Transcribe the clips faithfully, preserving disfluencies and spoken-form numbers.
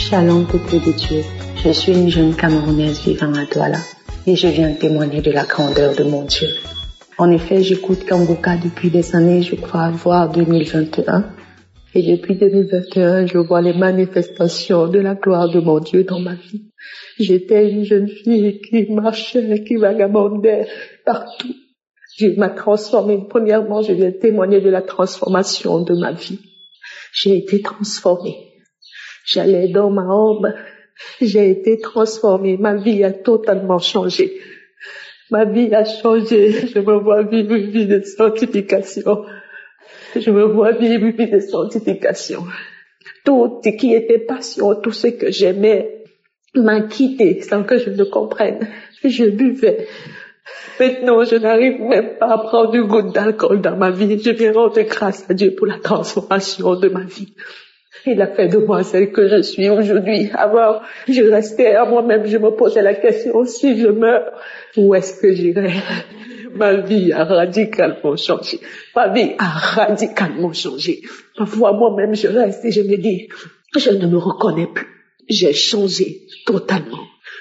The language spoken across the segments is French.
Shalom peuple de Dieu, je suis une jeune Camerounaise vivant à Douala et je viens témoigner de la grandeur de mon Dieu. En effet, j'écoute Kamboka depuis des années, je crois voir deux mille vingt et un. Et depuis deux mille vingt et un, je vois les manifestations de la gloire de mon Dieu dans ma vie. J'étais une jeune fille qui marchait, qui vagabondait partout. Dieu m'a transformée. Premièrement, je viens témoigner de la transformation de ma vie. J'ai été transformée. J'allais dans ma ombre. J'ai été transformée. Ma vie a totalement changé. Ma vie a changé. Je me vois vivre une vie de sanctification. Je me vois vivre une vie de sanctification. Tout ce qui était passion, tout ce que j'aimais m'a quitté sans que je ne comprenne. Je buvais. Maintenant, je n'arrive même pas à prendre une goutte d'alcool dans ma vie. Je viens rendre grâce à Dieu pour la transformation de ma vie. Il a fait de moi celle que je suis aujourd'hui. Avant, je restais à moi-même, je me posais la question, si je meurs, où est-ce que j'irai? Ma vie a radicalement changé. Ma vie a radicalement changé. Parfois, moi-même, je reste et je me dis, je ne me reconnais plus. J'ai changé totalement.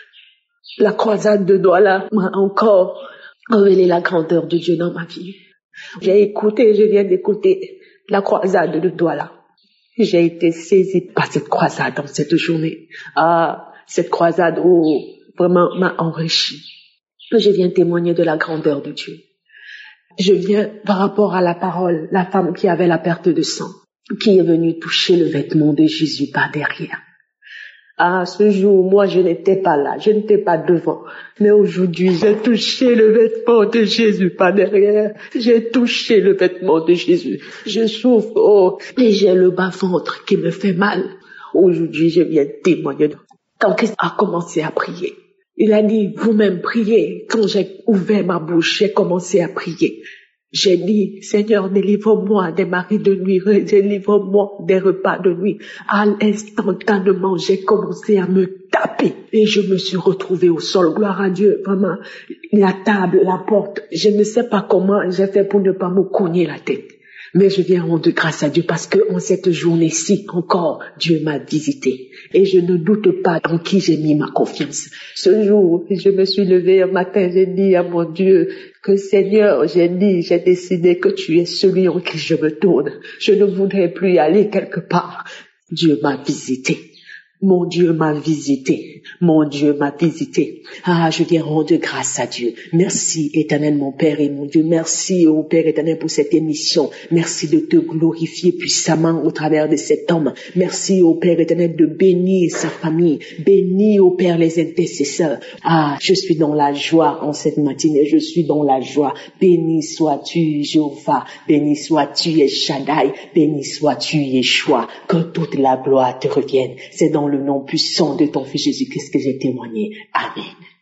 La croisade de Douala m'a encore révélé la grandeur de Dieu dans ma vie. J'ai écouté, je viens d'écouter la croisade de Douala. J'ai été saisie par cette croisade dans cette journée. Ah, cette croisade où vraiment m'a enrichi. Je viens témoigner de la grandeur de Dieu. Je viens par rapport à la parole, la femme qui avait la perte de sang, qui est venue toucher le vêtement de Jésus par derrière. Ah, ce jour, moi, je n'étais pas là, je n'étais pas devant. Mais aujourd'hui, j'ai touché le vêtement de Jésus par derrière. J'ai touché le vêtement de Jésus. Je souffre, oh, et j'ai le bas-ventre qui me fait mal. Aujourd'hui, je viens témoigner. Quand Christ a commencé à prier, il a dit, vous-même priez. Quand j'ai ouvert ma bouche, j'ai commencé à prier. J'ai dit, Seigneur, délivre-moi des maris de nuit, délivre-moi des repas de nuit. À l'instantanément, j'ai commencé à me taper et je me suis retrouvée au sol. Gloire à Dieu, vraiment, la table, la porte. Je ne sais pas comment j'ai fait pour ne pas me cogner la tête. Mais je viens rendre grâce à Dieu parce que en cette journée-ci, encore, Dieu m'a visité. Et je ne doute pas en qui j'ai mis ma confiance. Ce jour, je me suis levée un matin, j'ai dit à mon Dieu que Seigneur, j'ai dit, j'ai décidé que tu es celui en qui je me tourne. Je ne voudrais plus y aller quelque part. Dieu m'a visité. Mon Dieu m'a visité. Mon Dieu m'a visité. Ah, je viens rendre grâce à Dieu. Merci, éternel, mon Père et mon Dieu. Merci, ô Père éternel, pour cette émission. Merci de te glorifier puissamment au travers de cet homme. Merci, ô Père éternel, de bénir sa famille. Bénis, ô Père, les intercesseurs. Ah, je suis dans la joie en cette matinée. Je suis dans la joie. Béni sois-tu, Jéhovah. Béni sois-tu, El Shaddai. Béni sois-tu, Yeshua. Que toute la gloire te revienne. C'est dans le nom puissant de ton Fils Jésus-Christ que j'ai témoigné. Amen.